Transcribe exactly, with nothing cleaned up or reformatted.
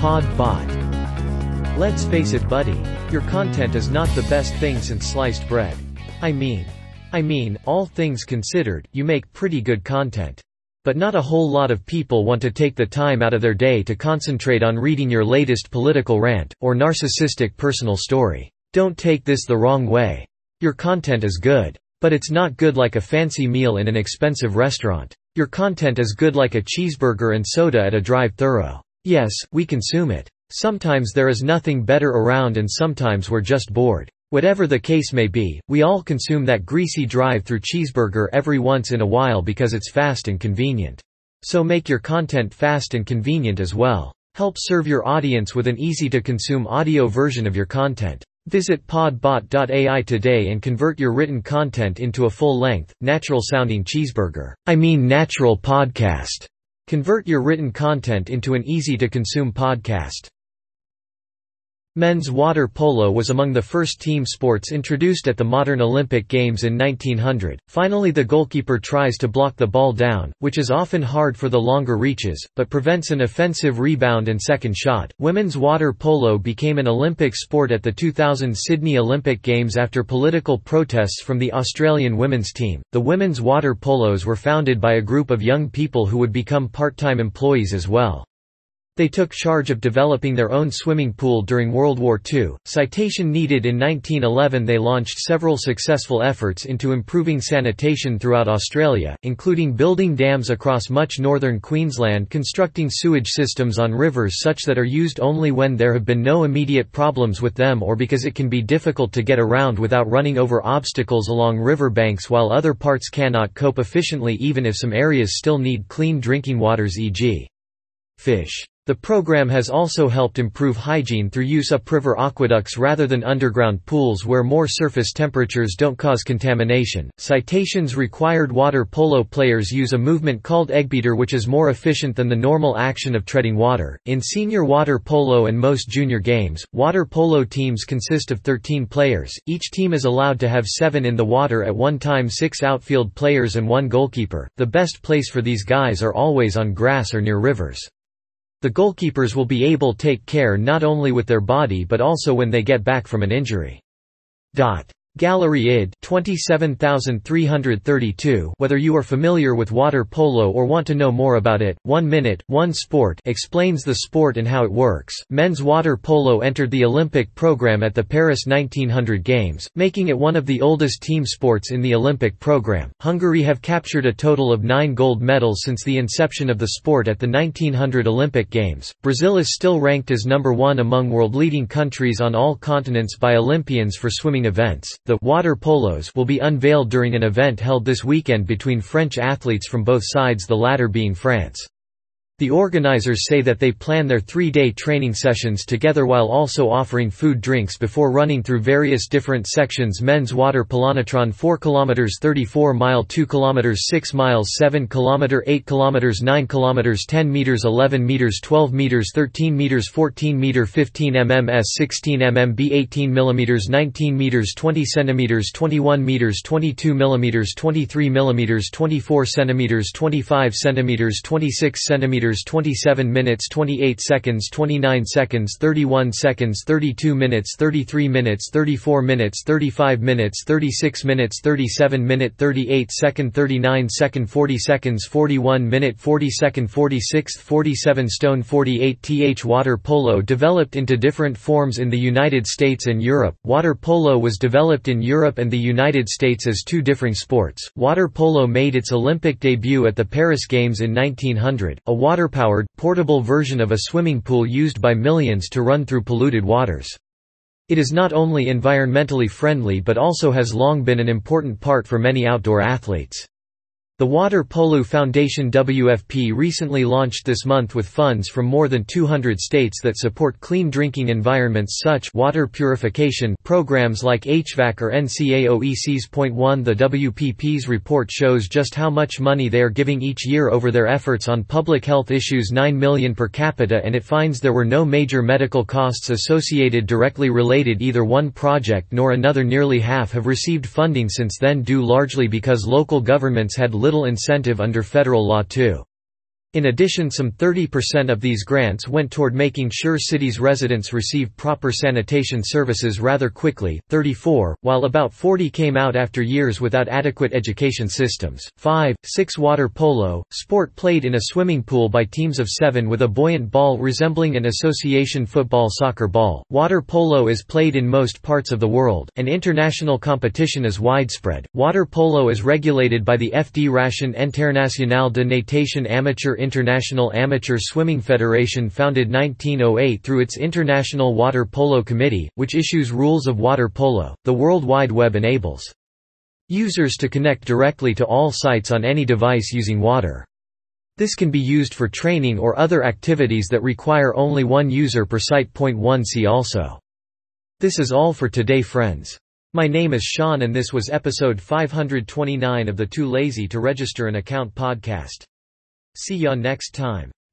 Pod Bot. Let's face it, buddy. Your content is not the best thing since sliced bread. I mean, I mean, all things considered, you make pretty good content. But not a whole lot of people want to take the time out of their day to concentrate on reading your latest political rant, or narcissistic personal story. Don't take this the wrong way. Your content is good. But it's not good like a fancy meal in an expensive restaurant. Your content is good like a cheeseburger and soda at a drive-thru. Yes, we consume it. Sometimes there is nothing better around and sometimes we're just bored. Whatever the case may be, we all consume that greasy drive-thru cheeseburger every once in a while because it's fast and convenient. So make your content fast and convenient as well. Help serve your audience with an easy-to-consume audio version of your content. Visit podbot dot A I today and convert your written content into a full-length, natural-sounding cheeseburger. I mean natural podcast. Convert your written content into an easy-to-consume podcast. Men's water polo was among the first team sports introduced at the modern Olympic Games in nineteen hundred. Finally, the goalkeeper tries to block the ball down, which is often hard for the longer reaches, but prevents an offensive rebound and second shot. Women's water polo became an Olympic sport at the two thousand Sydney Olympic Games after political protests from the Australian women's team. The women's water polos were founded by a group of young people who would become part-time employees as well. They took charge of developing their own swimming pool during World War Two. Citation needed. In nineteen eleven they launched several successful efforts into improving sanitation throughout Australia, including building dams across much northern Queensland, constructing sewage systems on rivers such that are used only when there have been no immediate problems with them or because it can be difficult to get around without running over obstacles along riverbanks, while other parts cannot cope efficiently even if some areas still need clean drinking waters, for example fish. The program has also helped improve hygiene through use of upriver aqueducts rather than underground pools where more surface temperatures don't cause contamination. Citations required water polo players use a movement called eggbeater, which is more efficient than the normal action of treading water. In senior water polo and most junior games, water polo teams consist of thirteen players. Each team is allowed to have seven in the water at one time, six outfield players and one goalkeeper. The best place for these guys are always on grass or near rivers. The goalkeepers will be able to take care not only with their body but also when they get back from an injury. Gallery I D twenty-seven thousand three hundred thirty-two. Whether you are familiar with water polo or want to know more about it, One Minute, One Sport explains the sport and how it works. Men's water polo entered the Olympic program at the Paris nineteen hundred Games, making it one of the oldest team sports in the Olympic program. Hungary have captured a total of nine gold medals since the inception of the sport at the nineteen hundred Olympic Games. Brazil is still ranked as number one among world-leading countries on all continents by Olympians for swimming events. The water polos will be unveiled during an event held this weekend between French athletes from both sides, the latter being France. The organizers say that they plan their three-day training sessions together while also offering food drinks before running through various different sections. Men's water polonatron four kilometers thirty-four mile two kilometers six miles seven kilometers eight kilometers nine kilometers ten meters eleven meters twelve meters thirteen meters fourteen meters fifteen meters sixteen meters eighteen millimeters nineteen meters twenty centimeters twenty-one meters twenty-two millimeters twenty-three millimeters twenty-four centimeters twenty-five centimeters twenty-six centimeters twenty-seven minutes twenty-eight seconds twenty-nine seconds thirty-one seconds thirty-two minutes thirty-three minutes thirty-four minutes thirty-five minutes thirty-six minutes thirty-seven minute thirty-eight second thirty-nine second forty seconds forty-one minute forty second forty-six forty-seven stone forty-eight th. Water polo developed into different forms in the United States and Europe. Water polo was developed in Europe and the United States as two differing sports. Water polo made its Olympic debut at the Paris Games in nineteen hundred, a water water-powered, portable version of a swimming pool used by millions to run through polluted waters. It is not only environmentally friendly but also has long been an important part for many outdoor athletes. The Water Polo Foundation W F P recently launched this month with funds from more than two hundred states that support clean drinking environments such water purification programs like H V A C or N C A O E Cs. one The W P P's report shows just how much money they are giving each year over their efforts on public health issues, nine million dollars per capita, and it finds there were no major medical costs associated directly related either one project nor another. Nearly half have received funding since then, due largely because local governments had little incentive under federal law to In addition, some thirty percent of these grants went toward making sure cities' residents receive proper sanitation services rather quickly, thirty-four, while about forty came out after years without adequate education systems. five. six. Water polo, sport played in a swimming pool by teams of seven with a buoyant ball resembling an association football soccer ball. Water polo is played in most parts of the world, and international competition is widespread. Water polo is regulated by the Fédération Internationale de Natation Amateur International Amateur Swimming Federation, founded nineteen oh eight through its International Water Polo Committee, which issues rules of water polo. The World Wide Web enables users to connect directly to all sites on any device using water. This can be used for training or other activities that require only one user per site. Point one. See also. This is all for today, friends. My name is Sean and this was episode five hundred twenty-nine of the Too Lazy to Register an Account podcast. See ya next time.